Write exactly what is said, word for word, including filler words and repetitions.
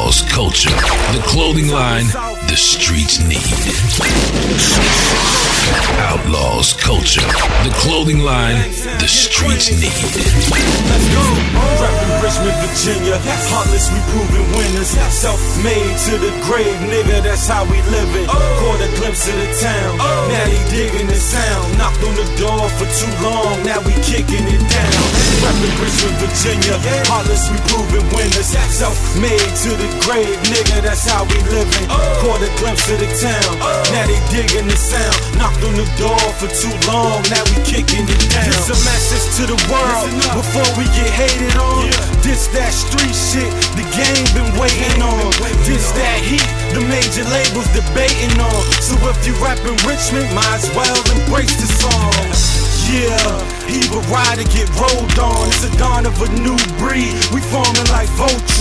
Outlaws culture, the clothing line the streets need. Outlaws culture, the clothing line the streets need. Let's go. Rapping Richmond, Virginia. Heartless, we proving winners. Self-made to the grave, nigga, that's how we living. Caught a glimpse of the town. Now they digging the sound. Knocked on the door for too long. Now we kicking it down. Rapping Richmond, Virginia. Heartless, we proving winners. Self-made to the grave, nigga, that's how we living. Caught a glimpse of the town. Now they digging the sound. Knocked on the door for too long. Now we kicking it down. This a message to the world before we get hated on. This that street shit the game been waiting on. This that heat the major labels debating on. So if you rapping Richmond, might as well embrace the song. Yeah, he would ride to get rolled on. It's a dawn of a new breed. We forming like Voltron.